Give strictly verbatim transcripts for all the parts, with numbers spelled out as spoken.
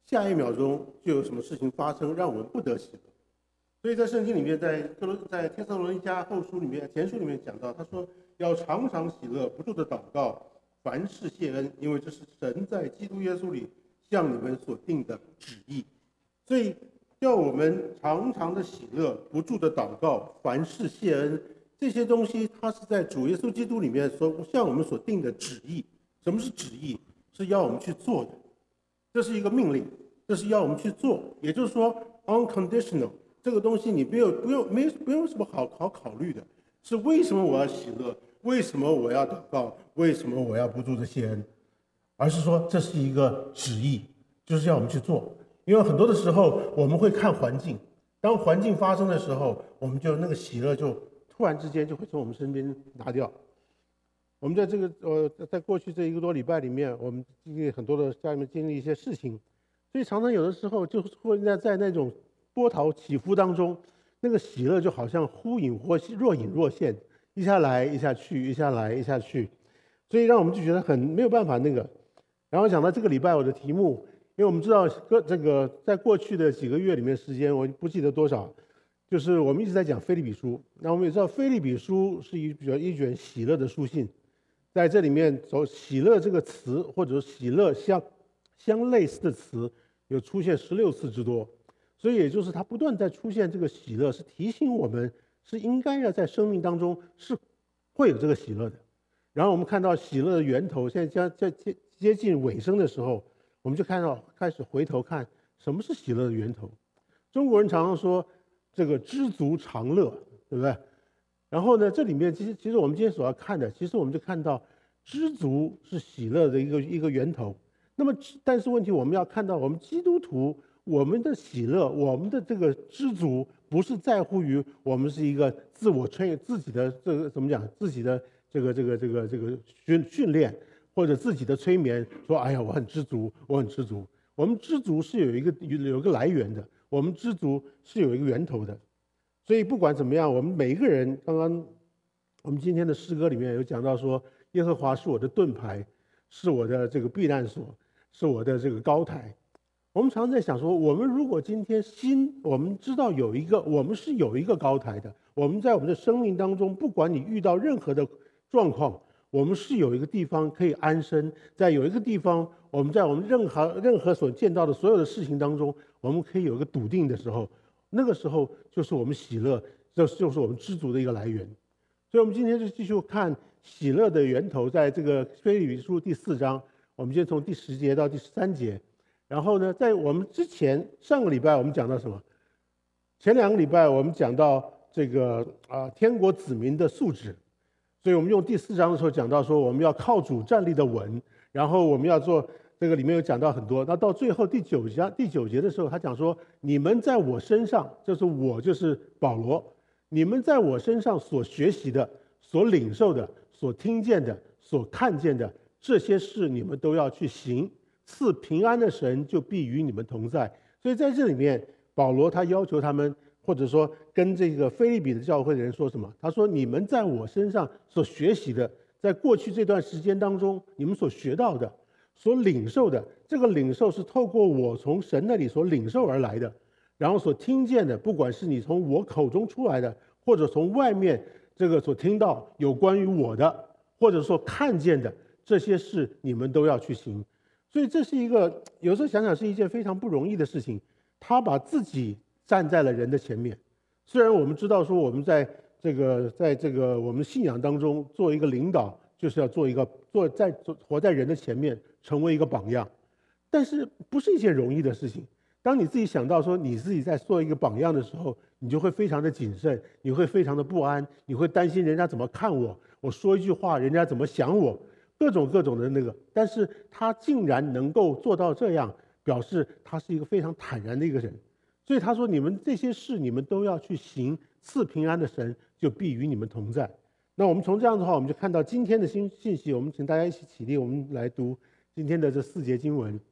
下一秒钟就有什么事情发生，让我们不得喜乐。所以在圣经里面，在哥罗在帖撒罗尼迦后书里面前书里面讲到，他说要常常喜乐，不住的祷告，凡事谢恩，因为这是神在基督耶稣里向你们所定的旨意。所以要我们常常的喜乐，不住的祷告，凡事谢恩，这些东西它是在主耶稣基督里面所向我们所定的旨意。什么是旨意？是要我们去做的，这是一个命令，这是要我们去做。也就是说 unconditional， 这个东西你没有不用没有不用什么好好考虑的，是为什么我要喜乐，为什么我要祷告，为什么我要不住的谢恩，而是说这是一个旨意，就是要我们去做。因为很多的时候我们会看环境，当环境发生的时候，我们就那个喜乐就突然之间就会从我们身边拿掉。我们在这个呃，在过去这一个多礼拜里面，我们经历很多的家里面经历一些事情，所以常常有的时候就会在在那种波涛起伏当中，那个喜乐就好像忽隐或若隐若现，一下来一下去，一下来一下去，所以让我们就觉得很没有办法那个。然后讲到这个礼拜我的题目，因为我们知道这个在过去的几个月里面时间，我不记得多少，就是我们一直在讲腓立比书。那我们也知道腓立比书是一卷一卷喜乐的书信。在这里面，走喜乐这个词，或者喜乐相相类似的词，有出现十六次之多，所以也就是它不断在出现这个喜乐，是提醒我们是应该要在生命当中是会有这个喜乐的。然后我们看到喜乐的源头，现在将在接接近尾声的时候，我们就看到开始回头看什么是喜乐的源头。中国人常常说这个知足常乐，对不对？然后呢，这里面其实其实我们今天所要看的，其实我们就看到知足是喜乐的一个一个源头。那么，但是问题我们要看到，我们基督徒我们的喜乐，我们的这个知足，不是在乎于我们是一个自我吹自己的这个怎么讲，自己的这个这个这个这个训训练，或者自己的催眠，说哎呀我很知足，我很知足。我们知足是有一个有一个来源的，我们知足是有一个源头的。所以不管怎么样，我们每一个人，刚刚我们今天的诗歌里面有讲到说，耶和华是我的盾牌，是我的这个避难所，是我的这个高台。我们常常在想说，我们如果今天心，我们知道有一个，我们是有一个高台的，我们在我们的生命当中，不管你遇到任何的状况，我们是有一个地方可以安身，在有一个地方，我们在我们任何任何所见到的所有的事情当中，我们可以有一个笃定的时候。那个时候就是我们喜乐，这就是我们知足的一个来源。所以我们今天就继续看喜乐的源头，在这个腓立比书第四章，我们先从第十节到第十三节。然后呢，在我们之前上个礼拜我们讲到什么？前两个礼拜我们讲到这个啊、呃、天国子民的素质，所以我们用第四章的时候讲到说，我们要靠主站立的稳，然后我们要做。这个里面有讲到很多，那到最后第九节第九节的时候，他讲说：你们在我身上，就是我就是保罗，你们在我身上所学习的、所领受的、所听见的、所看见的这些事，你们都要去行。赐平安的神就必与你们同在。所以在这里面，保罗他要求他们，或者说跟这个腓立比的教会的人说什么？他说：你们在我身上所学习的，在过去这段时间当中，你们所学到的。所领受的，这个领受是透过我从神那里所领受而来的，然后所听见的，不管是你从我口中出来的，或者从外面这个所听到有关于我的，或者说看见的这些事，你们都要去行。所以这是一个有时候想想是一件非常不容易的事情。他把自己站在了人的前面。虽然我们知道说我们在这个在这个我们信仰当中做一个领导，就是要做一个做在活在人的前面。成为一个榜样，但是不是一件容易的事情。当你自己想到说你自己在做一个榜样的时候，你就会非常的谨慎，你会非常的不安，你会担心人家怎么看我，我说一句话人家怎么想我，各种各种的那个。但是他竟然能够做到这样，表示他是一个非常坦然的一个人。所以他说：你们这些事你们都要去行，赐平安的神就必与你们同在。那我们从这样的话，我们就看到今天的信信息。我们请大家一起起立，我们来读今天的这四节经文。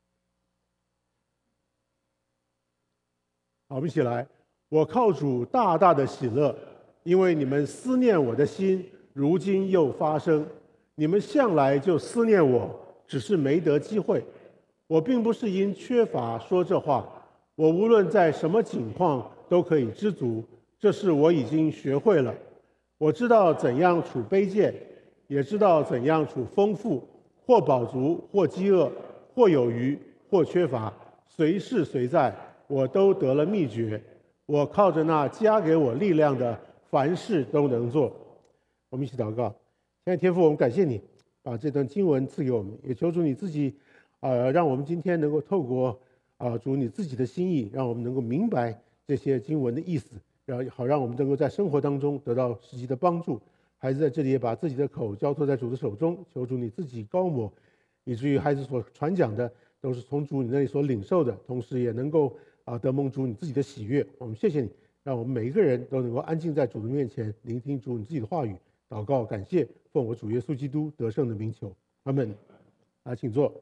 好，我们一起来。我靠主大大的喜乐，因为你们思念我的心，如今又发生。你们向来就思念我，只是没得机会。 我并不是因缺乏说这话，我无论在什么境况都可以知足，这是我已经学会了。我知道怎样处卑贱，也知道怎样处丰富，或饱足，或饥饿，或有余，或缺乏，随是随在，我都得了秘诀。我靠着那加给我力量的，凡事都能做。我们一起祷告。亲爱的天父，我们感谢你把这段经文赐给我们，也求主你自己呃，让我们今天能够透过啊、呃、主你自己的心意，让我们能够明白这些经文的意思，然后好让我们能够在生活当中得到实际的帮助。孩子在这里也把自己的口交托在主的手中，求主你自己高抹，以至于孩子所传讲的都是从主你那里所领受的，同时也能够啊得蒙主你自己的喜悦。我们谢谢你，让我们每一个人都能够安静在主的面前，聆听主你自己的话语，祷告感谢，奉我主耶稣基督得胜的名求，阿们。啊，请坐。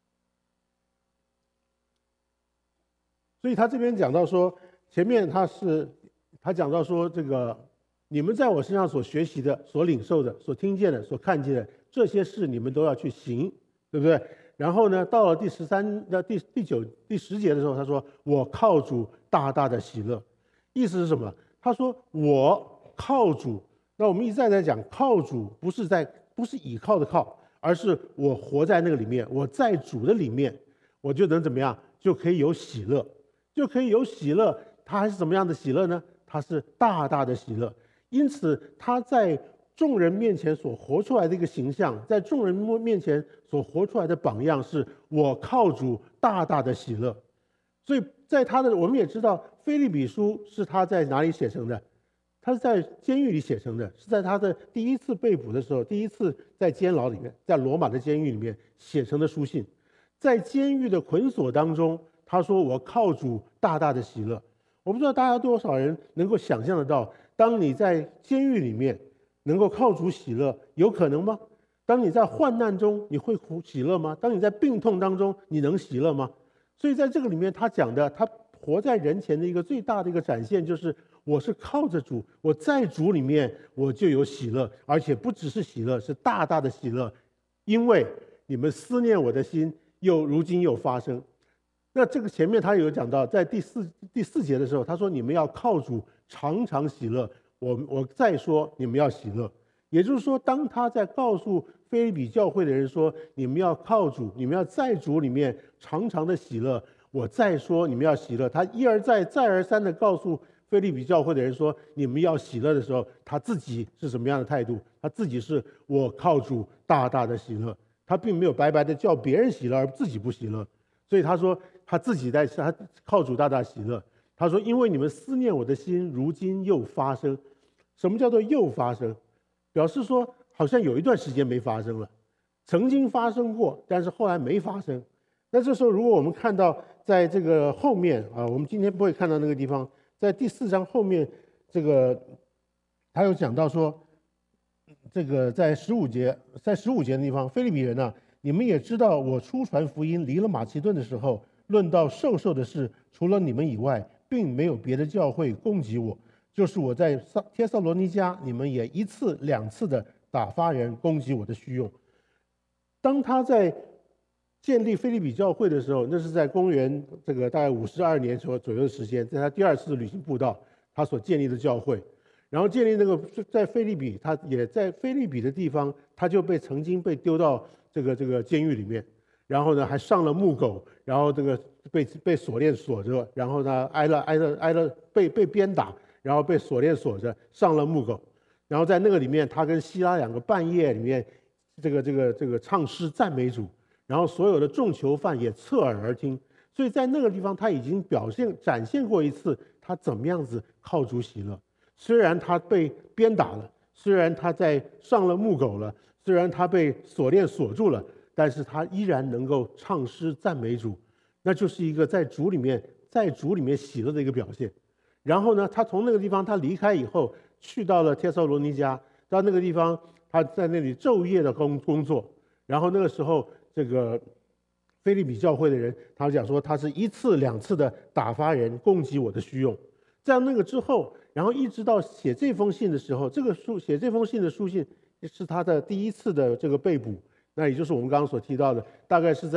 所以他这边讲到说，前面他是他讲到说，这个你们在我身上所学习的、所领受的、所听见的、所看见的这些事，你们都要去行，对不对？然后呢，到了第十三、的第第九、第十节的时候，他说：“我靠主大大的喜乐。”意思是什么？他说：“我靠主。”那我们一再在讲，靠主不是在不是倚靠的靠，而是我活在那个里面，我在主的里面，我就能怎么样？就可以有喜乐。就可以有喜乐，他还是怎么样的喜乐呢？他是大大的喜乐。因此他在众人面前所活出来的一个形象，在众人面前所活出来的榜样，是我靠主大大的喜乐。所以在他的，我们也知道腓立比书是他在哪里写成的？他是在监狱里写成的，是在他的第一次被捕的时候，第一次在监牢里面，在罗马的监狱里面写成的书信。在监狱的捆锁当中，他说：“我靠主大大的喜乐。”我不知道大家多少人能够想象得到，当你在监狱里面能够靠主喜乐，有可能吗？当你在患难中，你会喜乐吗？当你在病痛当中，你能喜乐吗？所以在这个里面，他讲的，他活在人前的一个最大的一个展现，就是我是靠着主，我在主里面我就有喜乐，而且不只是喜乐，是大大的喜乐，因为你们思念我的心，又如今又发生。那这个前面他有讲到，在第四第四节的时候，他说：“你们要靠主常常喜乐。”我我再说，你们要喜乐。也就是说，当他在告诉腓立比教会的人说：“你们要靠主，你们要在主里面常常的喜乐。”我再说，你们要喜乐。他一而再、再而三的告诉腓立比教会的人说：“你们要喜乐”的时候，他自己是什么样的态度？他自己是我靠主大大的喜乐。他并没有白白的叫别人喜乐，而自己不喜乐。所以他说。他自己在他靠主大大喜乐。他说：“因为你们思念我的心，如今又发生。”什么叫做又发生？表示说好像有一段时间没发生了，曾经发生过，但是后来没发生。那这时候，如果我们看到在这个后面啊，我们今天不会看到那个地方，在第四章后面，这个他有讲到说，这个在十五节，在十五节的地方，腓立比人啊，你们也知道，我初传福音离了马其顿的时候。论到授受的事，除了你们以外，并没有别的教会攻击我。就是我在帖撒罗尼迦，你们也一次两次的打发人攻击我的虚用。当他在建立腓立比教会的时候，那是在公元这个大概五十二年左左右的时间，在他第二次旅行布道，他所建立的教会。然后建立那个在腓立比，他也在腓立比的地方，他就被曾经被丢到这个这个监狱里面。然后呢，还上了木狗，然后这个被被锁链锁着，然后呢，挨了挨了挨了被被鞭打，然后被锁链锁着，上了木狗。然后在那个里面，他跟希拉两个半夜里面，这个这个这个唱诗赞美主，然后所有的众囚犯也侧耳而听。所以在那个地方，他已经表现展现过一次他怎么样子靠主喜乐。虽然他被鞭打了，虽然他在上了木狗了，虽然他被锁链锁住了。但是他依然能够唱诗赞美主，那就是一个在主里面，在主里面喜乐的一个表现。然后呢，他从那个地方他离开以后，去到了帖撒罗尼迦，到那个地方他在那里昼夜的工工作。然后那个时候，这个腓立比教会的人，他讲说他是一次两次的打发人攻击我的虚用。在那个之后，然后一直到写这封信的时候，这个书写这封信的书信是他的第一次的这个被捕。那也就是我们刚刚所提到的，大概是在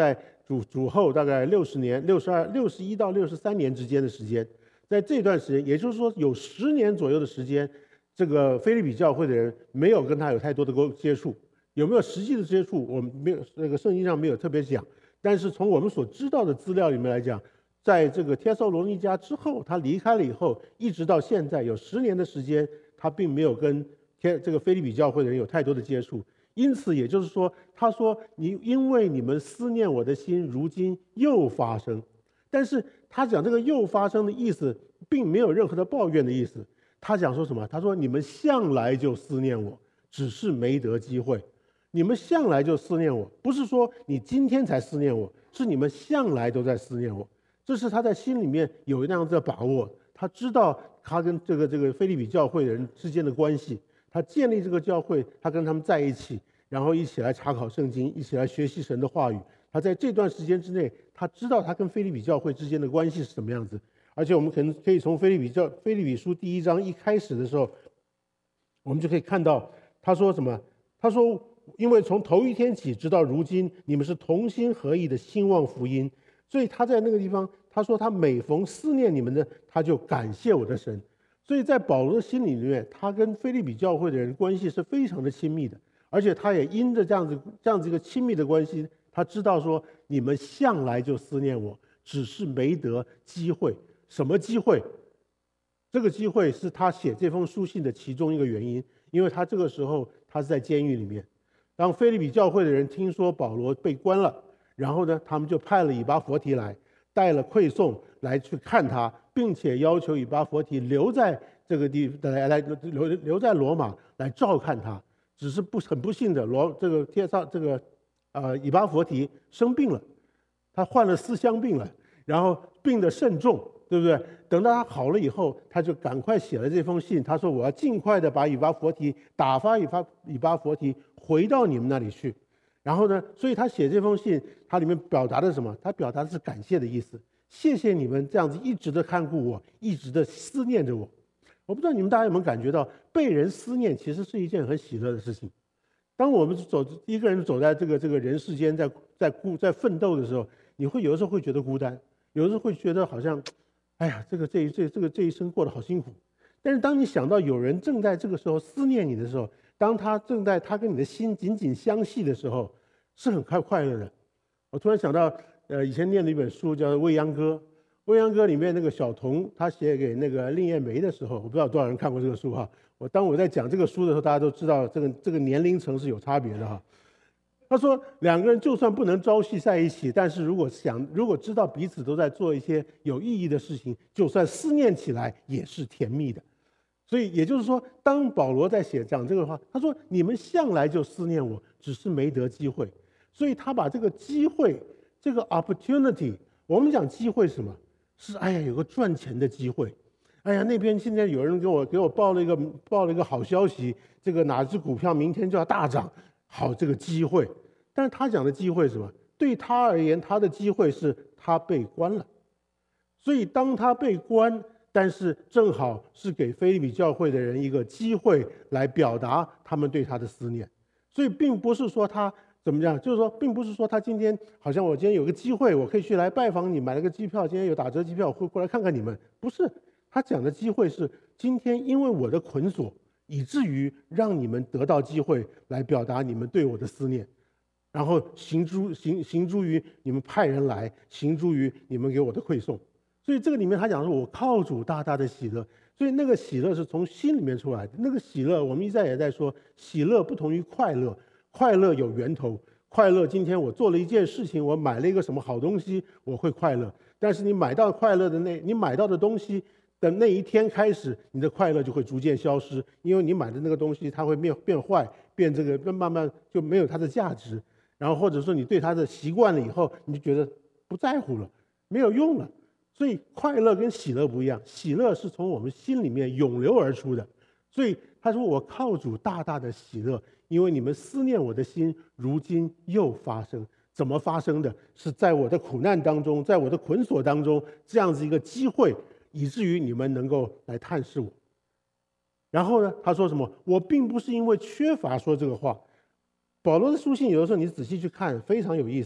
主主后大概六十年、六十二、六十一到六十三年之间的时间，在这段时间，也就是说有十年左右的时间，这个腓立比教会的人没有跟他有太多的沟接触，有没有实际的接触，我们没有，那个圣经上没有特别讲。但是从我们所知道的资料里面来讲，在这个帖撒罗尼迦之后，他离开了以后，一直到现在有十年的时间，他并没有跟天这个腓立比教会的人有太多的接触。因此，也就是说，他说你因为你们思念我的心，如今又发生。但是他讲这个又发生的意思，并没有任何的抱怨的意思。他讲说什么？他说你们向来就思念我，只是没得机会。你们向来就思念我，不是说你今天才思念我，是你们向来都在思念我。这是他在心里面有那样子的把握，他知道他跟这个这个腓立比教会的人之间的关系。他建立这个教会，他跟他们在一起，然后一起来查考圣经，一起来学习神的话语。他在这段时间之内，他知道他跟腓立比教会之间的关系是什么样子。而且我们可能可以从腓立比教腓立比书第一章一开始的时候，我们就可以看到他说什么？他说，因为从头一天起直到如今，你们是同心合意的兴旺福音。所以他在那个地方，他说他每逢思念你们的，他就感谢我的神。所以在保罗的心里面，他跟腓立比教会的人关系是非常的亲密的，而且他也因着这样子这样子一个亲密的关系，他知道说你们向来就思念我，只是没得机会。什么机会？这个机会是他写这封书信的其中一个原因，因为他这个时候他是在监狱里面。当腓立比教会的人听说保罗被关了，然后呢，他们就派了以巴弗提来，带了馈送来去看他，并且要求以巴弗提留在这个地来来留留在罗马来照看他。只是不很不幸的，罗这个帖撒这个呃以巴弗提生病了，他患了思乡病了，然后病得甚重，对不对？等到他好了以后，他就赶快写了这封信，他说我要尽快的把以巴弗提打发以巴以巴弗提回到你们那里去。然后呢，所以他写这封信，他里面表达的什么？他表达的是感谢的意思，谢谢你们这样子一直的看顾我，一直的思念着我。我不知道你们大家有没有感觉到，被人思念其实是一件很喜乐的事情。当我们走一个人走在这个这个人世间，在在孤在奋斗的时候，你会有的时候会觉得孤单，有的时候会觉得好像，哎呀，这个这一这这个这一生过得好辛苦。但是当你想到有人正在这个时候思念你的时候，当他正在他跟你的心紧紧相系的时候，是很快快乐的。我突然想到，呃，以前念的一本书叫《未央歌》，《未央歌》里面那个小童他写给那个令艳梅的时候，我不知道多少人看过这个书哈。我当我在讲这个书的时候，大家都知道这个这个年龄层是有差别的哈。他说两个人就算不能朝夕在一起，但是如果想如果知道彼此都在做一些有意义的事情，就算思念起来也是甜蜜的。所以也就是说，当保罗在写讲这个话，他说你们向来就思念我，只是没得机会。所以他把这个机会，这个 opportunity， 我们讲机会是什么？是哎呀有个赚钱的机会。哎呀，那边现在有人给我给我报了一个报了一个好消息，这个哪只股票明天就要大涨，好这个机会。但是他讲的机会是什么？对他而言，他的机会是他被关了。所以当他被关，但是正好是给腓立比教会的人一个机会来表达他们对他的思念。所以并不是说他怎么样，就是说并不是说他今天好像我今天有个机会，我可以去来拜访你，买了个机票，今天有打折机票，会过来看看你们。不是，他讲的机会是今天因为我的捆锁，以至于让你们得到机会来表达你们对我的思念，然后行诸行行诸于你们派人来，行诸于你们给我的馈送。所以这个里面他讲说，我靠主大大的喜乐。所以那个喜乐是从心里面出来的。那个喜乐，我们一再也在说，喜乐不同于快乐，快乐有源头。快乐，今天我做了一件事情，我买了一个什么好东西，我会快乐。但是你买到快乐的那，你买到的东西的那一天开始，你的快乐就会逐渐消失，因为你买的那个东西它会变变坏，变这个慢慢就没有它的价值。然后或者说你对它的习惯了以后，你就觉得不在乎了，没有用了。所以快乐跟喜乐不一样，喜乐是从我们心里面涌流而出的。所以他说我靠主大大的喜乐，因为你们思念我的心如今又发生。怎么发生的？是在我的苦难当中，在我的捆锁当中，这样子一个机会，以至于你们能够来探视我。然后呢，他说什么？我并不是因为缺乏说这个话。保罗的书信有的时候你仔细去看，非常有意思。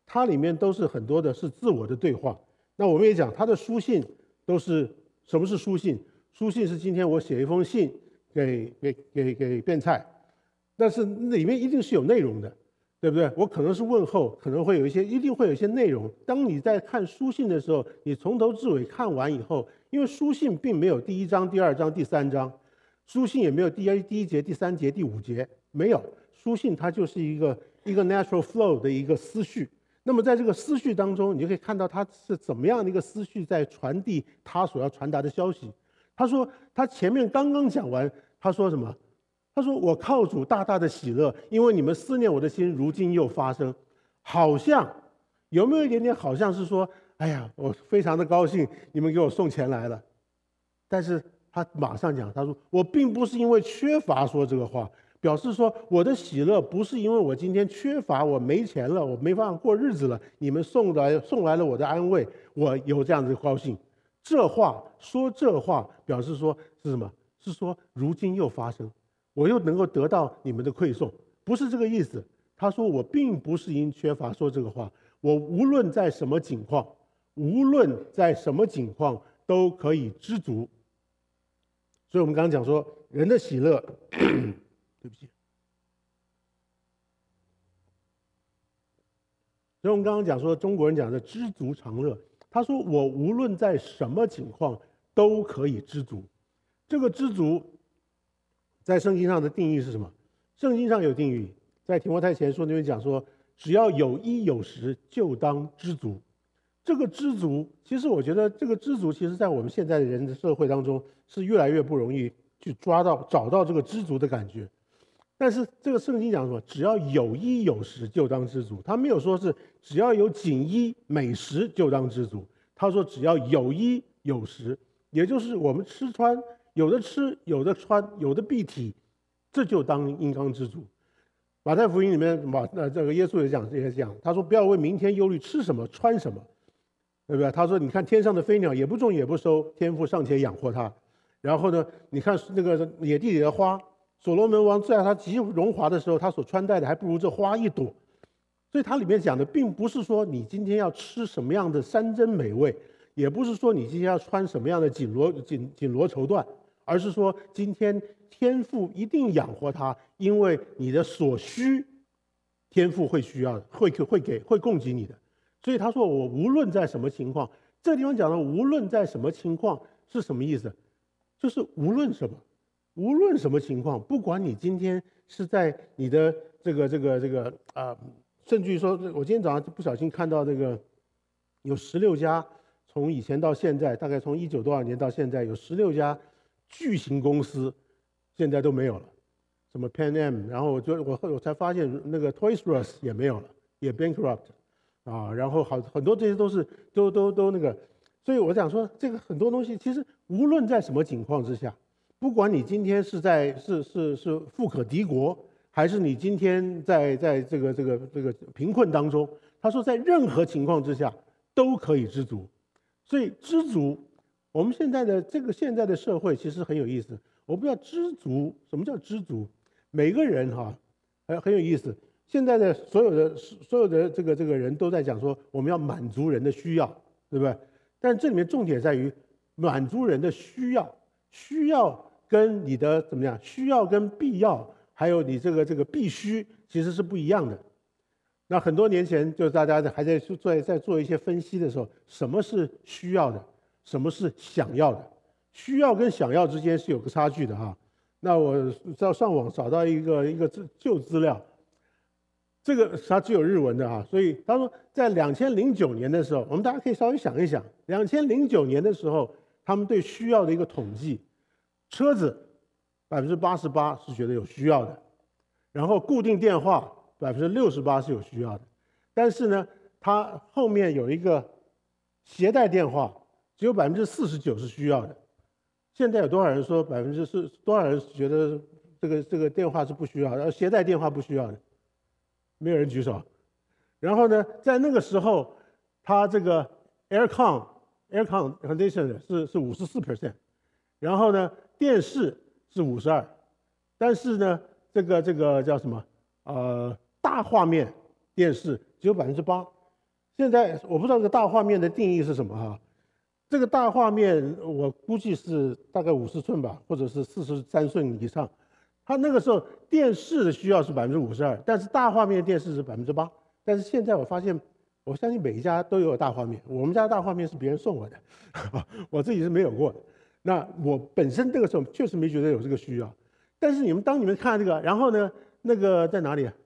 它里面都是很多的是自我的对话。那我们也讲，它的书信都是什么是书信？书信是今天我写一封信给给给给卞蔡，但是里面一定是有内容的，对不对？我可能是问候，可能会有一些，一定会有一些内容。当你在看书信的时候，你从头至尾看完以后，因为书信并没有第一章、第二章、第三章，书信也没有第一第一节、第三节、第五节，没有。书信它就是一个一个 natural flow 的一个思绪。那么在这个思绪当中，你就可以看到他是怎么样的一个思绪在传递他所要传达的消息。他说他前面刚刚讲完，他说什么？他说我靠主大大的喜乐，因为你们思念我的心如今又发生。好像有没有一点点好像是说，哎呀，我非常的高兴你们给我送钱来了。但是他马上讲，他说我并不是因为缺乏说这个话，表示说我的喜乐不是因为我今天缺乏，我没钱了，我没办法过日子了，你们送来送来了我的安慰，我有这样子的高兴。这话说这话表示说是什么？是说如今又发生，我又能够得到你们的馈送，不是这个意思。他说我并不是因缺乏说这个话，我无论在什么境况，无论在什么境况都可以知足。所以我们刚刚讲说人的喜乐对不起。所以我们刚刚讲说中国人讲的知足常乐，他说我无论在什么情况都可以知足。这个知足在圣经上的定义是什么？圣经上有定义，在提摩太前书那边讲说，只要有衣有食就当知足。这个知足，其实我觉得这个知足，其实在我们现在的人的社会当中是越来越不容易去抓到找到这个知足的感觉。但是这个圣经讲什么？只要有衣有食就当知足。他没有说是只要有锦衣美食就当知足，他说只要有衣有食，也就是我们吃穿有的吃有的穿有的蔽体，这就当应当知足。马太福音里面马呃这个耶稣也讲也讲，他说不要为明天忧虑吃什么穿什么，对不对？他说你看天上的飞鸟也不种也不收，天父尚且养活它。然后呢，你看那个野地里的花。所罗门王在他极荣华的时候，他所穿戴的还不如这花一朵。所以它里面讲的并不是说你今天要吃什么样的山珍美味，也不是说你今天要穿什么样的锦罗锦锦罗绸缎，而是说今天天父一定养活他，因为你的所需，天父会需要的，会会给会供给你的。所以他说我无论在什么情况，这个地方讲的无论在什么情况是什么意思？就是无论什么。无论什么情况，不管你今天是在你的这个这个这个啊、呃，甚至于说，我今天早上不小心看到这个，有十六家，从以前到现在，大概从一九多少年到现在，有十六家巨型公司，现在都没有了，什么 Pan Am， 然后我就我我才发现那个 Toys R Us 也没有了，也 bankrupt， 啊，然后好很多这些都是都都都那个，所以我想说，这个很多东西其实无论在什么情况之下。不管你今天是在是是是富可敌国，还是你今天在在这个这个这个贫困当中，他说在任何情况之下都可以知足。所以知足，我们现在的这个现在的社会其实很有意思。我不知道知足，什么叫知足？每个人哈，很很有意思。现在的所有的所有的这个这个人都在讲说，我们要满足人的需要，对不对？但这里面重点在于满足人的需要，需要。跟你的怎么样？需要跟必要，还有你这个这个必须，其实是不一样的。那很多年前，就大家还在做在做一些分析的时候，什么是需要的，什么是想要的？需要跟想要之间是有个差距的哈。那我在上网找到一个一个旧资料，这个它只有日文的哈，所以他说在两千零九年的时候，我们大家可以稍微想一想，两千零九年的时候，他们对需要的一个统计。车子百分之八十八是觉得有需要的，然后固定电话百分之六十八是有需要的，但是呢，它后面有一个携带电话，只有百分之四十九是需要的。现在有多少人说百分之是多少人觉得这个这个电话是不需要的，而携带电话不需要的？没有人举手。然后呢，在那个时候，它这个 aircon aircon condition 是是五十四 percent， 然后呢。电视是五十二，但是呢，这个这个叫什么？呃，大画面电视只有百分之八， 现在我不知道这个大画面的定义是什么哈。这个大画面我估计是大概五十寸吧，或者是四十三寸以上。它那个时候电视的需要是百分之五十二，但是大画面电视是百分之八。但是现在我发现，我相信每一家都有大画面。我们家的大画面是别人送我的，我自己是没有过的。那我本身这个时候确实没觉得有这个需要。但是你们当你们看这个，然后呢，那个在哪里啊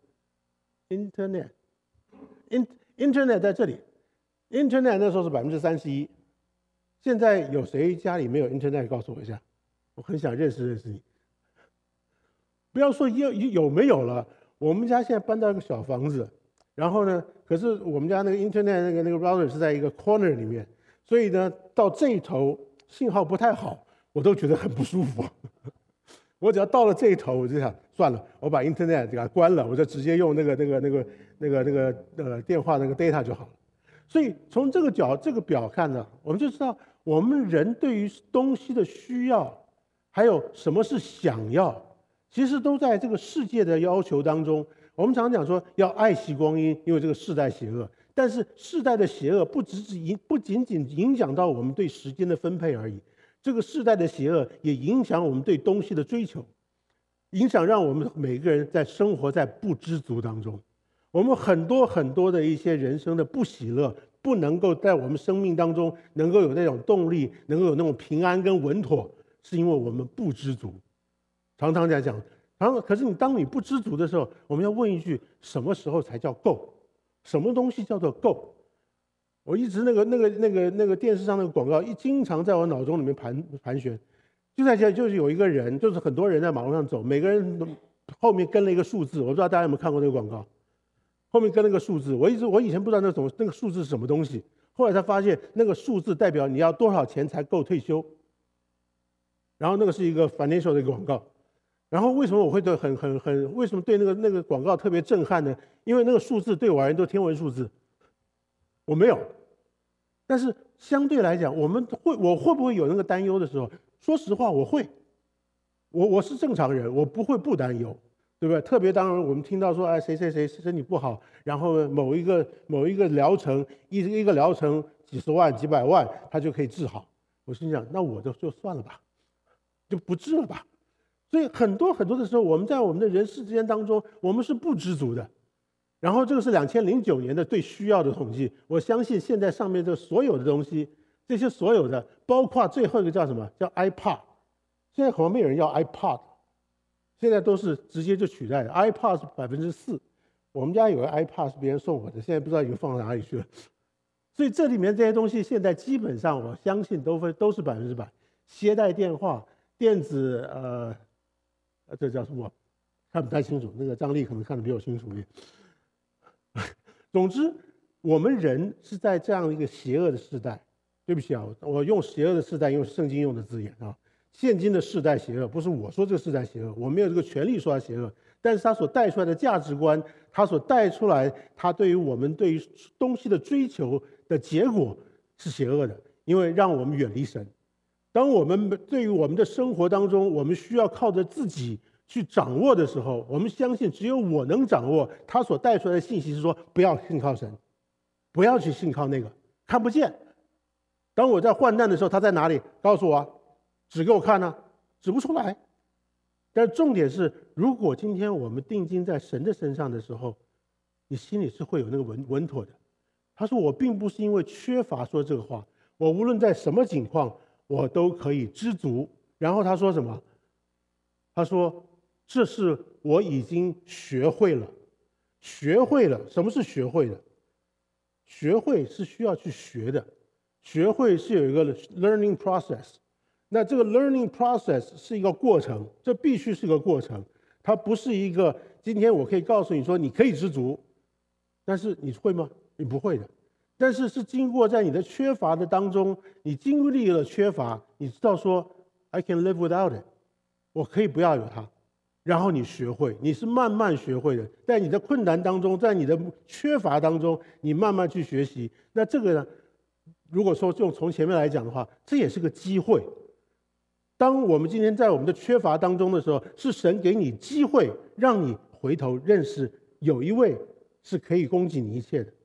？Internet，In Internet 在这里 ，Internet 那时候是百分之三十一。现在有谁家里没有 Internet？ 告诉我一下，我很想认识认识你。不要说有有没有了，我们家现在搬到一个小房子，然后呢，可是我们家那个 Internet 那个那个 router 是在一个 corner 里面，所以呢，到这一头信号不太好，我都觉得很不舒服。我只要到了这一头，我就想算了，我把 Internet 给它关了，我就直接用那个那个那个那个那个呃电话那个 data 就好了。所以从这个角这个表看呢，我们就知道我们人对于东西的需要，还有什么是想要，其实都在这个世界的要求当中。我们常讲说要爱惜光阴，因为这个世代邪恶。但是世代的邪恶不只是影不仅仅影响到我们对时间的分配而已，这个世代的邪恶也影响我们对东西的追求，影响让我们每个人在生活在不知足当中。我们很多很多的一些人生的不喜乐，不能够在我们生命当中能够有那种动力，能够有那种平安跟稳妥，是因为我们不知足。常常在讲，常可是你当你不知足的时候，我们要问一句：什么时候才叫够？什么东西叫做够？我一直那个那个那个那个电视上那个广告，一经常在我脑中里面盘盘旋，就在这就是有一个人，就是很多人在马路上走，每个人都后面跟了一个数字，我不知道大家有没有看过那个广告。后面跟那个数字，我一直我以前不知道那种那个数字是什么东西，后来才发现那个数字代表你要多少钱才够退休。然后那个是一个 financial 的一个广告，然后为什么我会对很很很为什么对那个那个广告特别震撼呢？因为那个数字对我而言都天文数字，我没有。但是相对来讲，我们会我会不会有那个担忧的时候？说实话，我会。我我是正常人，我不会不担忧。对不对？特别当然，我们听到说，哎，谁谁谁身体不好，然后某一个某一个疗程，一一个疗程几十万、几百万，他就可以治好。我心想，那我就就算了吧，就不治了吧。所以很多很多的时候，我们在我们的人世之间当中，我们是不知足的。然后这个是两千零九年的对需要的统计，我相信现在上面这所有的东西，这些所有的，包括最后一个叫什么？叫 iPod。现在可能没有人要 iPod。现在都是直接就取代的 ，iPod 是百分之四，我们家有个 iPod 是别人送我的，现在不知道已经放到哪里去了。所以这里面这些东西现在基本上我相信都会都是百分之百。携带电话、电子呃，这叫什么？看不太清楚，那个张力可能看得比我清楚一点。总之，我们人是在这样一个邪恶的时代。对不起啊，我用邪恶的时代用圣经用的字眼啊。现今的世代邪恶，不是我说这个世代邪恶，我没有这个权利说它邪恶，但是它所带出来的价值观，它所带出来，它对于我们对于东西的追求的结果是邪恶的，因为让我们远离神。当我们对于我们的生活当中，我们需要靠着自己去掌握的时候，我们相信只有我能掌握，它所带出来的信息是说，不要信靠神，不要去信靠那个看不见。当我在患难的时候，他在哪里？告诉我啊。指给我看呢、啊，指不出来。但重点是，如果今天我们定睛在神的身上的时候，你心里是会有那个稳稳妥的。他说：“我并不是因为缺乏说这个话，我无论在什么情况，我都可以知足。”然后他说什么？他说：“这是我已经学会了，学会了。什么是学会的？学会是需要去学的，学会是有一个 learning process。”那这个 learning process 是一个过程，这必须是一个过程，它不是一个今天我可以告诉你说你可以知足，但是你会吗？你不会的。但是是经过在你的缺乏的当中，你经历了缺乏，你知道说 I can live without it， 我可以不要有它，然后你学会，你是慢慢学会的，在你的困难当中，在你的缺乏当中，你慢慢去学习。那这个呢，如果说用从前面来讲的话，这也是个机会。当我们今天在我们的缺乏当中的时候，是神给你机会，让你回头认识有一位是可以供给你一切的，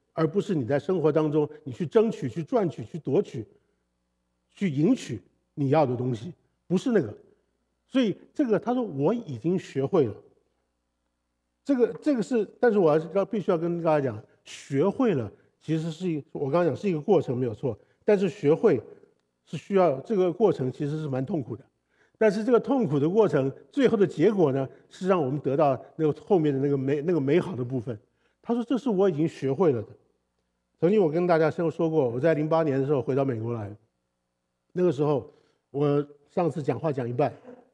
而不是你在生活当中你去争取、去赚取、去夺取、去赢取你要的东西，不是那个。所以这个他说我已经学会了。这个这个是，但是我要要必须要跟大家讲，学会了其实是一我刚刚讲是一个过程没有错，但是学会是需要这个过程其实是蛮痛苦的。但是这个痛苦的过程，最后的结果呢，是让我们得到那个后面的那个美那个美好的部分。他说：“这是我已经学会了的。”曾经我跟大家先说过，我在零八年的时候回到美国来，那个时候我上次讲话讲一半，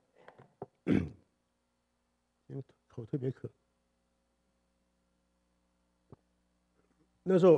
因为口特别渴。那时候，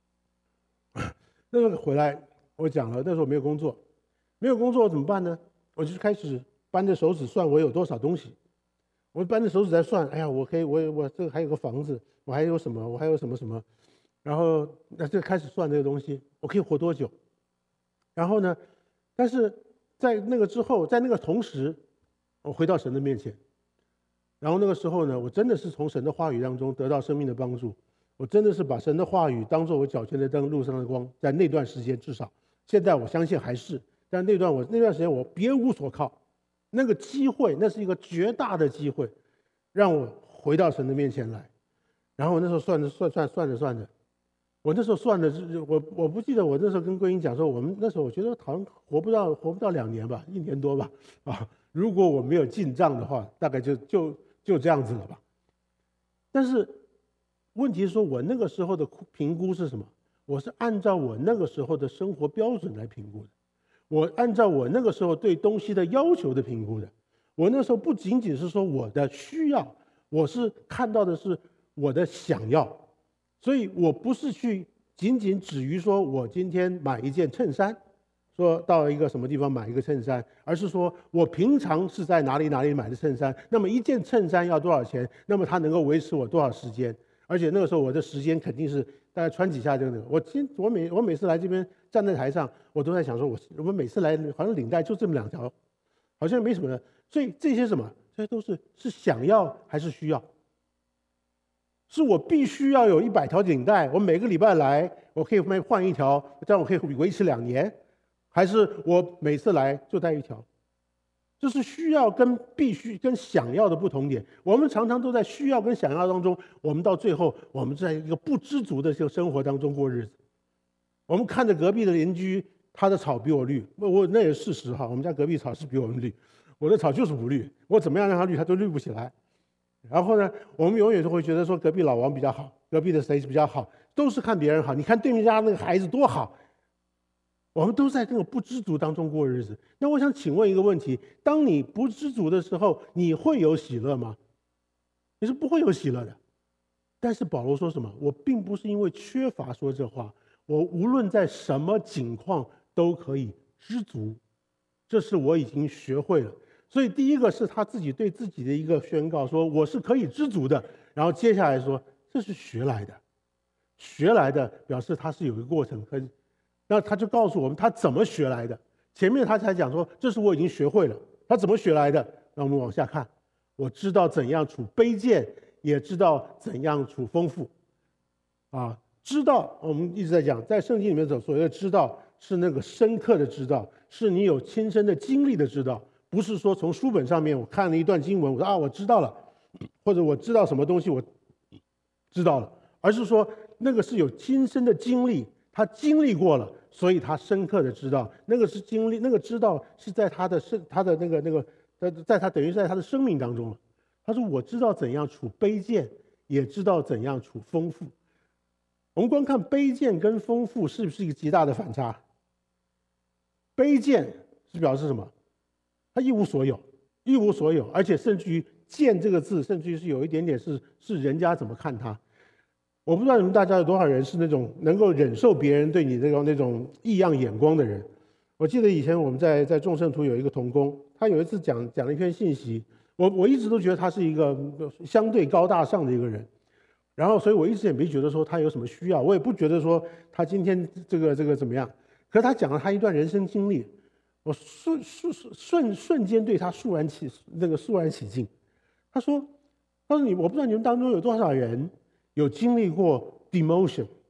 那时候回来，我讲了，那时候没有工作，没有工作怎么办呢？我就开始扳着手指算我有多少东西，我扳着手指在算，哎呀，我可以，我我这个还有个房子，我还有什么，我还有什么什么，然后那就开始算这个东西，我可以活多久？然后呢，但是在那个之后，在那个同时，我回到神的面前，然后那个时候呢，我真的是从神的话语当中得到生命的帮助，我真的是把神的话语当作我脚前的灯，路上的光，在那段时间至少，现在我相信还是。但那段我那段时间我别无所靠，那个机会那是一个绝大的机会，让我回到神的面前来。然后我那时候算着算算算着算着，我那时候算的是我我不记得我那时候跟桂英讲说，我们那时候我觉得好像活不到活不到两年吧，一年多吧啊，如果我没有进账的话，大概就就就这样子了吧。但是问题是说我那个时候的评估是什么？我是按照我那个时候的生活标准来评估的。我按照我那个时候对东西的要求的评估的，我那时候不仅仅是说我的需要，我是看到的是我的想要，所以我不是去仅仅止于说我今天买一件衬衫，说到一个什么地方买一个衬衫，而是说我平常是在哪里哪里买的衬衫，那么一件衬衫要多少钱，那么它能够维持我多少时间，而且那个时候我的时间肯定是大概穿几下就那个。我今我每我每次来这边站在台上，我都在想说，我我们每次来好像领带就这么两条，好像没什么的。所以这些什么，这些都是是想要还是需要？是我必须要有一百条领带，我每个礼拜来，我可以换一条，这样我可以维持两年，还是我每次来就带一条？这是需要跟必须跟想要的不同点。我们常常都在需要跟想要当中，我们到最后，我们在一个不知足的这个生活当中过日子。我们看着隔壁的邻居，他的草比我绿，我那也是事实哈。我们家隔壁草是比我们绿，我的草就是不绿，我怎么样让它绿，它都绿不起来。然后呢，我们永远都会觉得说隔壁老王比较好，隔壁的谁比较好，都是看别人好。你看对面家那个孩子多好，我们都在这种不知足当中过日子。那我想请问一个问题：当你不知足的时候，你会有喜乐吗？你是不会有喜乐的。但是保罗说什么？我并不是因为缺乏说这话，我无论在什么境况都可以知足，这是我已经学会了。所以第一个是他自己对自己的一个宣告，说我是可以知足的。然后接下来说这是学来的，学来的表示他是有一个过程，那他就告诉我们他怎么学来的。前面他才讲说这是我已经学会了，他怎么学来的？让我们往下看，我知道怎样处卑贱，也知道怎样处丰富。啊，知道我们一直在讲，在圣经里面所谓的知道是那个深刻的知道，是你有亲身的经历的知道。不是说从书本上面我看了一段经文，我说啊我知道了，或者我知道什么东西我知道了，而是说那个是有亲身的经历，他经历过了，所以他深刻的知道，那个是经历，那个知道是在他的生他的那个那个在在他等于在他的生命当中了。他说我知道怎样处卑贱，也知道怎样处丰富。我们光看卑贱跟丰富是不是一个极大的反差？卑贱是表示什么？他一无所有，一无所有，而且甚至于“贱”这个字，甚至于是有一点点是是人家怎么看他。我不知道你们大家有多少人是那种能够忍受别人对你这种那种异样眼光的人。我记得以前我们在在众圣徒有一个同工，他有一次讲讲了一篇信息，我我一直都觉得他是一个相对高大上的一个人，然后所以我一直也没觉得说他有什么需要，我也不觉得说他今天这个这个怎么样。可是他讲了他一段人生经历。我瞬瞬瞬瞬间对他肃然起那个肃然起敬。他说：“他说你，我不知道你们当中有多少人有经历过 demotion，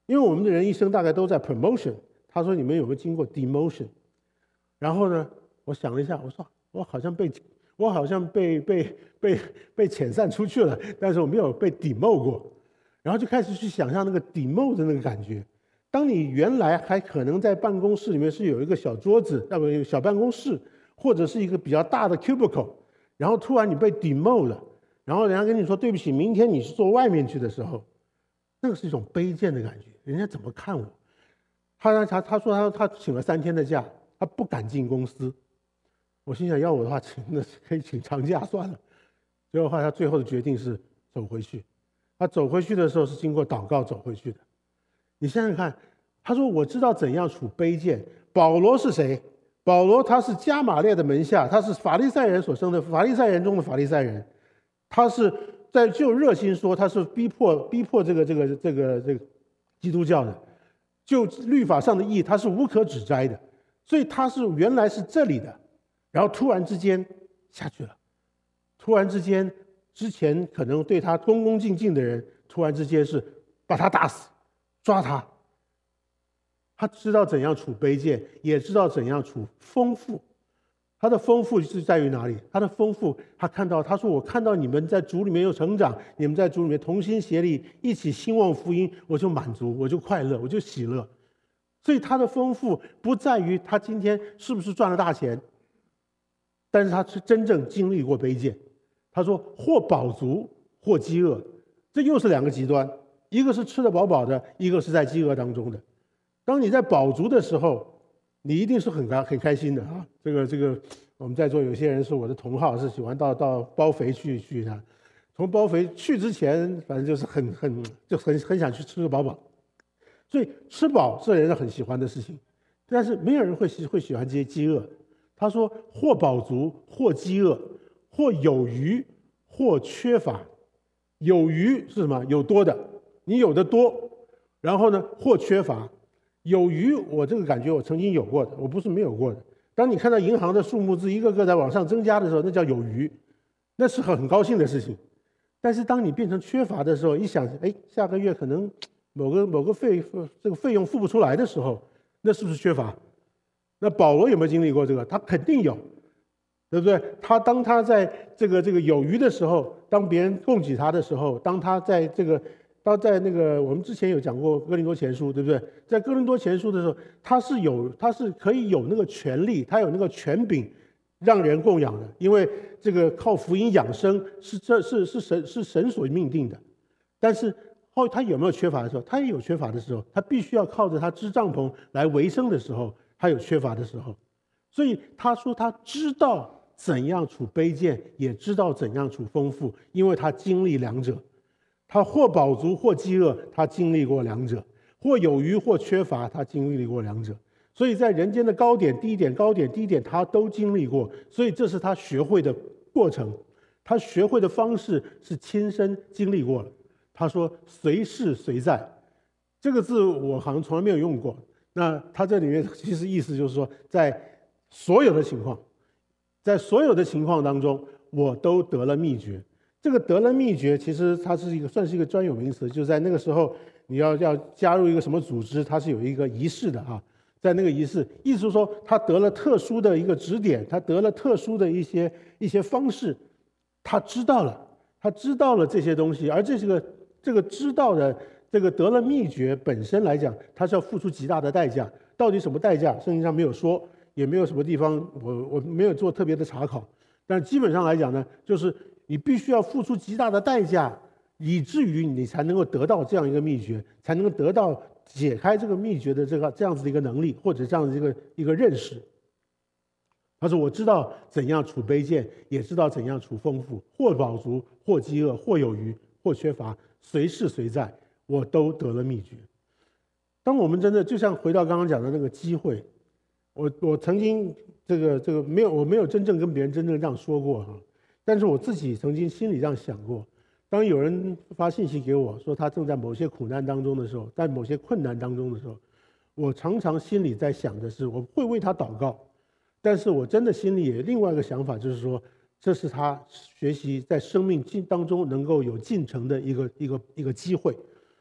因为我们的人一生大概都在 promotion。他说你们有没有经过 demotion？ 然后呢，我想了一下，我说我好像被我好像被被被被遣散出去了，但是我没有被 demote 过。然后就开始去想象那个 demote 的那个感觉。当你原来还可能在办公室里面是有一个小桌子，那么小办公室，或者是一个比较大的 cubicle， 然后突然你被 demote 了，然后人家跟你说对不起，明天你是坐外面去的时候，那个是一种卑贱的感觉。人家怎么看我？他他他说他他请了三天的假，他不敢进公司。我心想，要我的话，请那可以请长假算了。结果后来他最后的决定是走回去。他走回去的时候是经过祷告走回去的。你想想看，他说我知道怎样处卑贱。保罗是谁？保罗他是加马列的门下，他是法利赛人所生的，法利赛人中的法利赛人。他是在就热心说，他是逼迫逼迫这个这个这个这个基督教的。就律法上的义，他是无可指摘的，所以他是原来是这里的，然后突然之间下去了，突然之间，之前可能对他恭恭敬敬的人，突然之间是把他打死，抓他。他知道怎样处卑贱，也知道怎样处丰富。他的丰富是在于哪里？他的丰富，他看到，他说我看到你们在主里面有成长，你们在主里面同心协力，一起兴旺福音，我就满足，我就快乐，我就喜乐。所以他的丰富不在于他今天是不是赚了大钱，但是他是真正经历过卑贱。他说或饱足，或饥饿，这又是两个极端，一个是吃得饱饱的，一个是在饥饿当中的。当你在饱足的时候，你一定是很开很开心的啊！这个这个，我们在座有些人是我的同好，是喜欢到到包肥去去啊。从包肥去之前，反正就是很很就很很想去吃个饱饱。所以吃饱是人很喜欢的事情，但是没有人会喜会喜欢这些饥饿。他说或饱足，或饥饿，或有余，或缺乏。有余是什么？有多的，你有的多。然后呢，或缺乏。有余，我这个感觉我曾经有过的，我不是没有过的。当你看到银行的数目字一个个在往上增加的时候，那叫有余，那是很高兴的事情。但是当你变成缺乏的时候，一想，哎，下个月可能某个某个费这个费用付不出来的时候，那是不是缺乏？那保罗有没有经历过这个？他肯定有，对不对？他当他在这个这个有余的时候，当别人供给他的时候，当他在这个。当在那个我们之前有讲过哥林多前书，对不对？在哥林多前书的时候，他是有他是可以有那个权利，他有那个权柄，让人供养的。因为这个靠福音养生是这是是神是神所命定的。但是后他有没有缺乏的时候？他也有缺乏的时候，他必须要靠着他支帐篷来维生的时候，他有缺乏的时候。所以他说他知道怎样处卑贱，也知道怎样处丰富，因为他经历两者。他或饱足或饥饿，他经历过两者；或有余或缺乏，他经历过两者。所以在人间的高点、低点、高点、低点，他都经历过。所以这是他学会的过程，他学会的方式是亲身经历过了。他说“随事随在”这个字我好像从来没有用过。那他这里面其实意思就是说，在所有的情况，在所有的情况当中，我都得了秘诀。这个得了秘诀，其实它是一个算是一个专有名词，就是在那个时候，你要要加入一个什么组织，它是有一个仪式的啊。在那个仪式，意思是说他得了特殊的一个指点，他得了特殊的一些一些方式，他知道了，他知道了这些东西，而这是个这个知道的这个得了秘诀本身来讲，他是要付出极大的代价。到底什么代价？圣经上没有说，也没有什么地方我我没有做特别的查考，但基本上来讲呢，就是。你必须要付出极大的代价，以至于你才能够得到这样一个秘诀，才能够得到解开这个秘诀的这个这样子的一个能力，或者这样的一个一个认识。他说：“我知道怎样处卑贱，也知道怎样处丰富，或饱足，或饥饿，或有余，或缺乏，随事随在，我都得了秘诀。”当我们真的就像回到刚刚讲的那个机会，我我曾经这个这个没有我没有真正跟别人真正这样说过哈。但是我自己曾经心里这样想过，当有人发信息给我说他正在某些苦难当中的时候，在某些困难当中的时候，我常常心里在想的是，我会为他祷告，但是我真的心里也另外一个想法，就是说，这是他学习在生命进当中能够有进程的一个一个一个机会。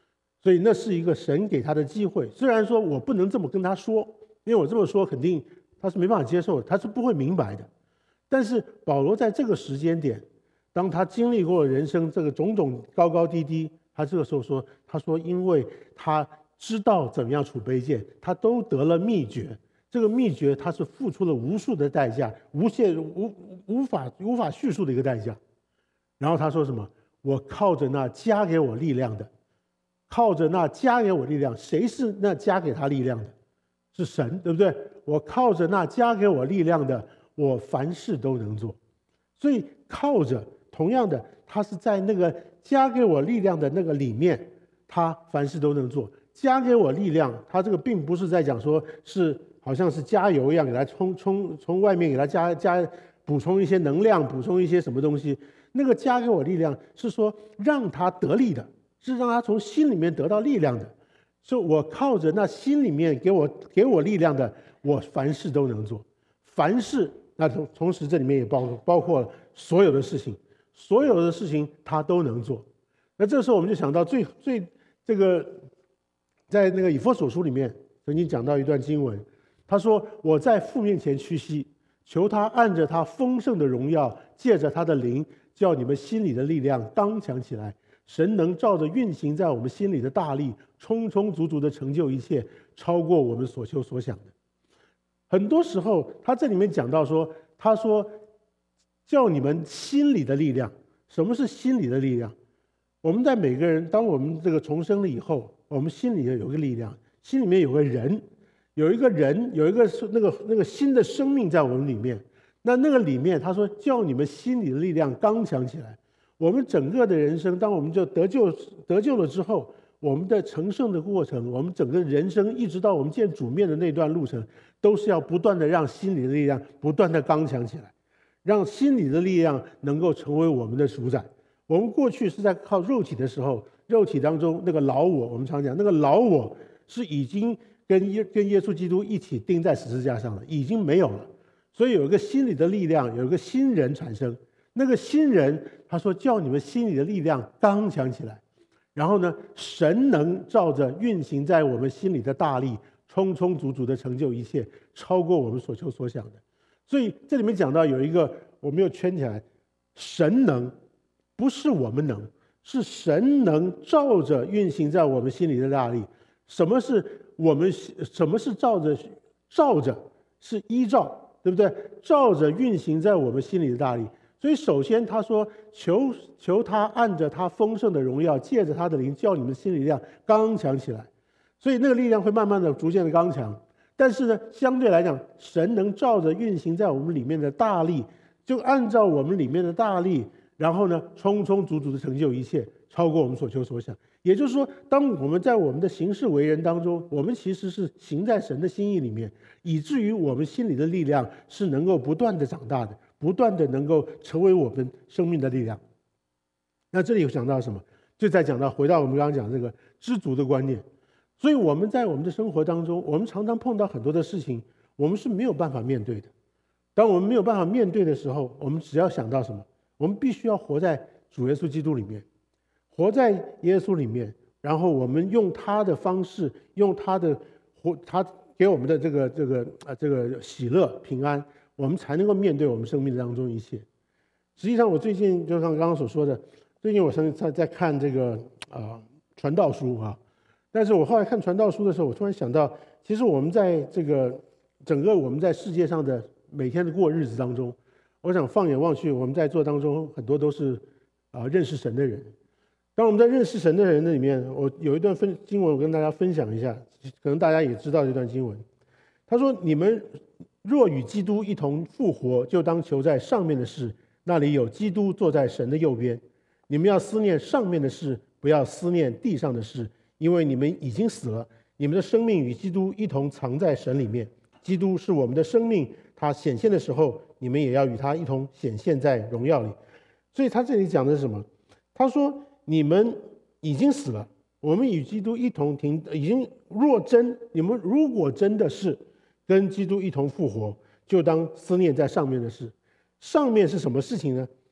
所以那是一个神给他的机会。虽然说我不能这么跟他说，因为我这么说肯定他是没办法接受的，他是不会明白的。但是保罗在这个时间点，当他经历过人生这个种种高高低低，他这个时候说，他说因为他知道怎么样处卑贱，他都得了秘诀。这个秘诀他是付出了无数的代价，无限无无法无法叙述的一个代价。然后他说什么？我靠着那加给我力量的，靠着那加给我力量，谁是那加给他力量的？是神，对不对？我靠着那加给我力量的，我凡事都能做。所以靠着，同样的，他是在那个加给我力量的那个里面，他凡事都能做。加给我力量，他这个并不是在讲说是好像是加油一样，给他充充从外面给他加加补充一些能量，补充一些什么东西。那个加给我力量是说让他得力的，是让他从心里面得到力量的。所以我靠着那心里面给我给我力量的，我凡事都能做。凡事，那同同时这里面也包包括了所有的事情，所有的事情他都能做。那这时候我们就想到最最这个，在那个以弗所书里面曾经讲到一段经文，他说：“我在父面前屈膝，求他按着他丰盛的荣耀，借着他的灵，叫你们心里的力量刚强起来。神能照着运行在我们心里的大力，充充足足的成就一切，超过我们所求所想的。”很多时候，他这里面讲到说，他说叫你们心里的力量。什么是心里的力量？我们在每个人，当我们这个重生了以后，我们心里有一个力量，心里面有个人，有一个人，有一个那个那个新的生命在我们里面。那那个里面，他说叫你们心里的力量刚强起来。我们整个的人生，当我们就得救得救了之后，我们的成圣的过程，我们整个人生一直到我们见主面的那段路程，都是要不断的让心里的力量不断的刚强起来，让心里的力量能够成为我们的主宰。我们过去是在靠肉体的时候，肉体当中那个老我，我们常讲那个老我是已经跟耶跟耶稣基督一起钉在十字架上了，已经没有了。所以有一个心里的力量，有一个新人产生。那个新人，他说叫你们心里的力量刚强起来。然后呢，神能照着运行在我们心里的大力，充充足足的成就一切，超过我们所求所想的。所以这里面讲到有一个我没有圈起来，神能不是我们能，是神能照着运行在我们心里的大力。什么是我们？什么是照着？照着是依照，对不对？照着运行在我们心里的大力。所以首先他说求求他按着他丰盛的荣耀，借着他的灵，叫你们心里力量刚强起来。所以那个力量会慢慢的逐渐的刚强。但是呢，相对来讲，神能照着运行在我们里面的大力，就按照我们里面的大力，然后呢充充足足的成就一切，超过我们所求所想。也就是说，当我们在我们的行事为人当中，我们其实是行在神的心意里面，以至于我们心里的力量是能够不断的长大的，不断的能够成为我们生命的力量。那这里有讲到什么？就在讲到回到我们刚刚讲这个知足的观念。所以我们在我们的生活当中，我们常常碰到很多的事情，我们是没有办法面对的。当我们没有办法面对的时候，我们只要想到什么？我们必须要活在主耶稣基督里面，活在耶稣里面，然后我们用他的方式，用他的活，他给我们的这个这个啊这个喜乐平安，我们才能够面对我们生命当中一切。实际上，我最近就像刚刚所说的，最近我在在看这个啊传道书啊。但是我后来看传道书的时候，我突然想到，其实我们在这个整个我们在世界上的每天的过日子当中，我想放眼望去，我们在座当中很多都是啊认识神的人。当我们在认识神的人的里面，我有一段分经文，我跟大家分享一下，可能大家也知道这段经文。他说：“你们若与基督一同复活，就当求在上面的事，那里有基督坐在神的右边。你们要思念上面的事，不要思念地上的事。因为你们已经死了，你们的生命与基督一同藏在神里面。基督是我们的生命，他显现的时候，你们也要与他一同显现在荣耀里。”所以他这里讲的是什么？他说你们已经死了，我们与基督一同停，已经若真，你们如果真的是跟基督一同复活，就当思念在上面的事。上面是什么事情呢？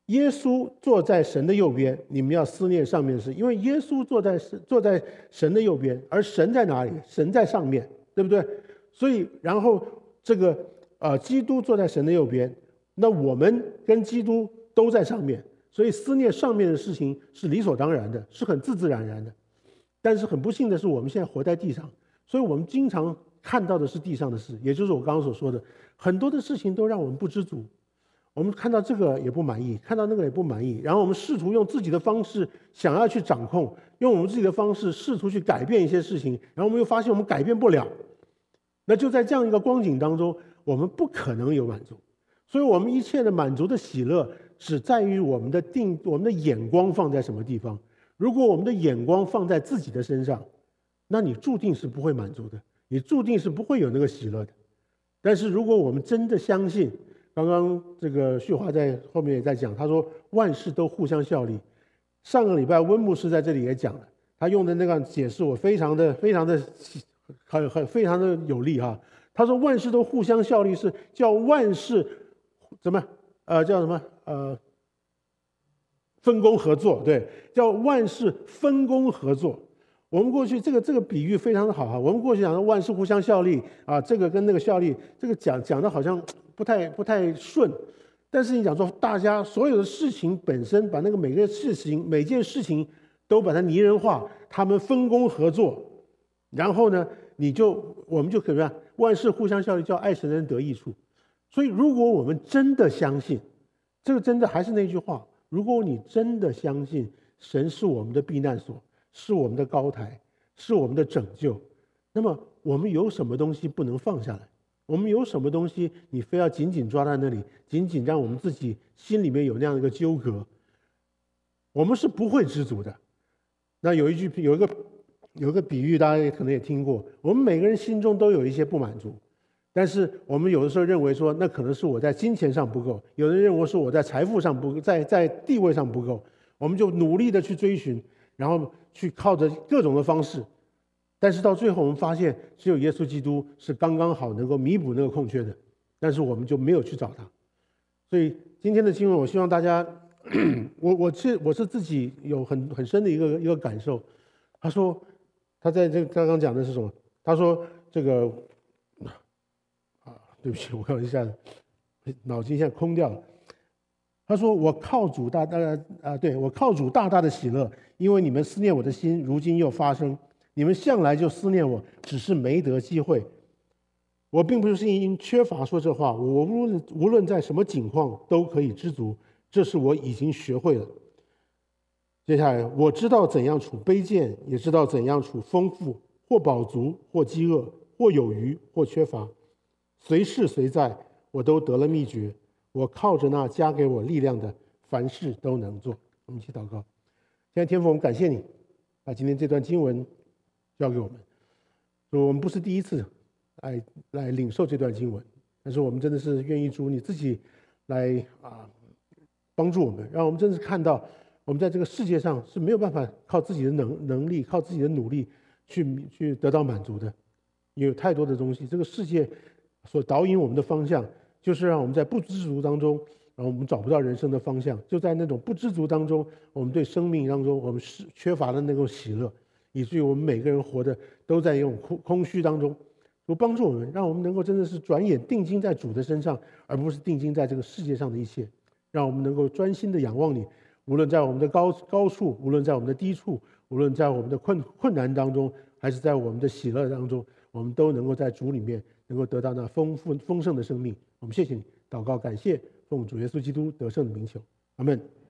耶稣坐在神的右边，你们要思念上面的事，因为耶稣坐在坐在神的右边，而神在哪里？神在上面，对不对？所以，然后这个呃，基督坐在神的右边，那我们跟基督都在上面，所以思念上面的事情是理所当然的，是很自自然然的。但是很不幸的是，我们现在活在地上，所以我们经常看到的是地上的事，也就是我刚刚所说的，很多的事情都让我们不知足。我们看到这个也不满意，看到那个也不满意，然后我们试图用自己的方式想要去掌控，用我们自己的方式试图去改变一些事情，然后我们又发现我们改变不了。那就在这样一个光景当中，我们不可能有满足。所以我们一切的满足的喜乐，只在于我们的定，我们的眼光放在什么地方。如果我们的眼光放在自己的身上，那你注定是不会满足的，你注定是不会有那个喜乐的。但是如果我们真的相信，刚刚这个旭华在后面也在讲，他说万事都互相效力。上个礼拜温牧师在这里也讲了，他用的那个解释我非常的非常的很很非常的有力哈。他说万事都互相效力，是叫万事怎么呃叫什么呃分工合作，对，叫万事分工合作。我们过去这个这个比喻非常的好哈，我们过去讲的万事互相效力啊，这个跟那个效力，这个讲讲的好像不太不太顺，但是你讲说大家所有的事情本身，把那个每个事情每件事情都把它拟人化，他们分工合作，然后呢，你就我们就可以让万事互相效力，叫爱神的人得益处。所以，如果我们真的相信，这个真的还是那句话，如果你真的相信神是我们的避难所，是我们的高台，是我们的拯救，那么我们有什么东西不能放下来？我们有什么东西你非要紧紧抓在那里，紧紧让我们自己心里面有那样一个纠葛？我们是不会知足的。那有一句有一个有一个比喻，大家也可能也听过，我们每个人心中都有一些不满足，但是我们有的时候认为说，那可能是我在金钱上不够，有人认为是我在财富上不够，在在地位上不够，我们就努力的去追寻，然后去靠着各种的方式，但是到最后我们发现，只有耶稣基督是刚刚好能够弥补那个空缺的，但是我们就没有去找他。所以今天的经文，我希望大家，我我是我是自己有很很深的一个一个感受。他说，他在这个刚刚讲的是什么？他说这个啊，对不起，我看一下，脑筋现在空掉了。他说：“我靠主大大啊，对我靠主大大的喜乐，因为你们思念我的心，如今又发生。你们向来就思念我，只是没得机会。我并不是因缺乏说这话，我无论无论在什么境况都可以知足，这是我已经学会了。接下来，我知道怎样处卑贱，也知道怎样处丰富，或饱足，或饥饿，或有余，或缺乏，随事随在，我都得了秘诀。我靠着那加给我力量的，凡事都能做。”我们一起祷告。现在天父，我们感谢你，把今天这段经文交给我们。说我们不是第一次来来领受这段经文，但是我们真的是愿意主你自己来啊帮助我们，让我们真的是看到我们在这个世界上是没有办法靠自己的能能力、靠自己的努力去去得到满足的。有太多的东西，这个世界所导引我们的方向，就是让我们在不知足当中，然后我们找不到人生的方向。就在那种不知足当中，我们对生命当中我们是缺乏的那种喜乐，以至于我们每个人活的都在一种空空虚当中。主帮助我们，让我们能够真的是转眼定睛在主的身上，而不是定睛在这个世界上的一切。让我们能够专心的仰望你，无论在我们的高高处，无论在我们的低处，无论在我们的困困难当中，还是在我们的喜乐当中，我们都能够在主里面能够得到那丰富丰盛的生命。我们谢谢你，祷告感谢，奉主耶稣基督得胜的名求，阿们。